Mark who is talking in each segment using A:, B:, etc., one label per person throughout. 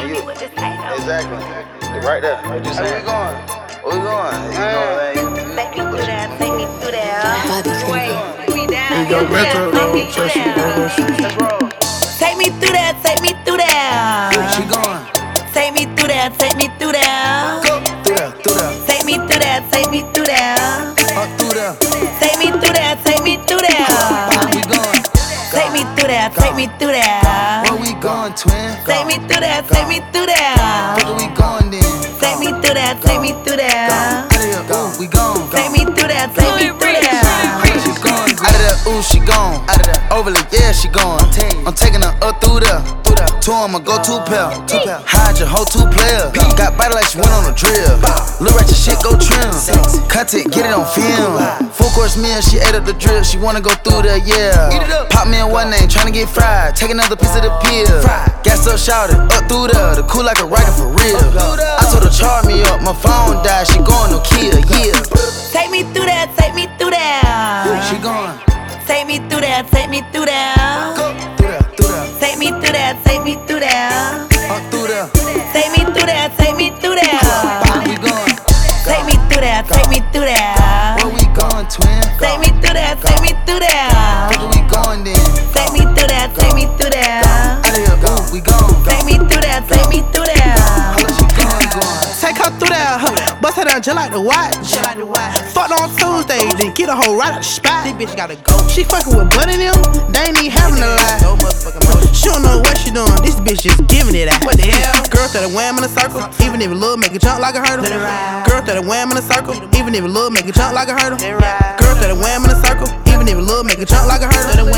A: man. You exactly. Right there. What you saying? Where we going? Where we going? You know what I mean?
B: Take me through that, take me through that. Wait, me down.
C: Here you go, retro, trust you,
A: Let's roll.
B: Take me through that, take me through that.
A: Where she going?
B: Take me through that, take me through that.
A: Go through there, through there.
B: Take me through that, take me through that.
A: Up through there.
B: Take me through that, take me through that.
A: Where we going?
B: Take me through that, take me through that.
A: Where we going, twin?
B: Take me through that, take me through that.
A: Where we going then?
B: Take me through that, take me through that.
A: Out of here, ooh, we gone.
B: Take me through that, take me through that.
A: She gone. Out of there, ooh, she gone. Out of there, overly, yeah, she gone. I'm taking her up through there. Two on my go-to pair. Hide your whole two player. Got body like she went on a drill. Little ratchet shit, go trim. Cut it, get it on film. Full course meal, she ate up the drip. She wanna go through there, yeah. Pop me in one name, tryna get fried. Take another piece of the pill. Gas up, shout it, up through there. The cool like a rocket for real. I told her charge me up, my phone died. She going no kill, yeah.
B: Take me through that, take me through that.
A: She going.
B: Take me through that, take me through that.
A: Go through there, through there.
B: Take me through that, take me through that.
A: Up through there.
B: Take me through that, take me through that.
A: Where we going?
B: Take me through that, take me through that.
A: Where we going, twin?
B: Take me through that, take me through that.
A: Where we going then?
B: Take me through that, take me through that.
A: Out of here, ooh, we gone.
B: Take me through that, take me through that.
A: How she going?
C: Take her through there, bust her down just like the watch. Fucked on Tuesday, then get a hoe right out the spot. This bitch gotta go. She fucking with Bud and them, they ain't even having a lie. She don't know what she doing, this bitch just giving it out. What the hell? Girl that a wham in a circle, even if a little make it jump like a hurdle. Girl that a wham in a circle, even if a little make it jump like a hurdle. Girl that a wham in a circle, even if a little make it jump like a hurdle.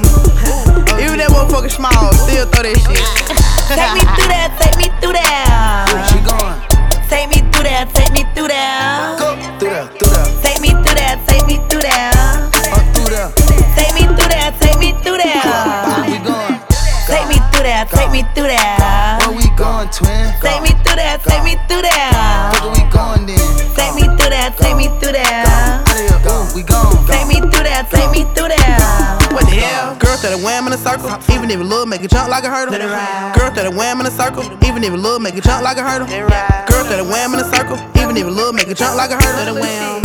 C: Even that motherfucker small, still throw that shit.
B: Take me through that, take me through that.
A: She going.
B: Take me through that, take me through that.
A: Go through there, through there.
B: Take me through that, take me through that.
A: Up through there.
B: Take me through that, take me through
A: Where
B: that.
A: we going?
B: Take me through that, take me through that.
A: Where we going, twin?
B: Take me through that, take me through that.
A: Where we going then?
B: Take me through that, take me through that.
A: Out of here, ooh, we gone.
B: Take me through that, take me through that.
C: What the hell? Girl that a wham in a circle, even if a little make it jump like a hurdle. Girl that a wham in a circle, even if a little make it jump like a hurdle. Girl that a wham in a circle, even if a little make it jump like a hurdle.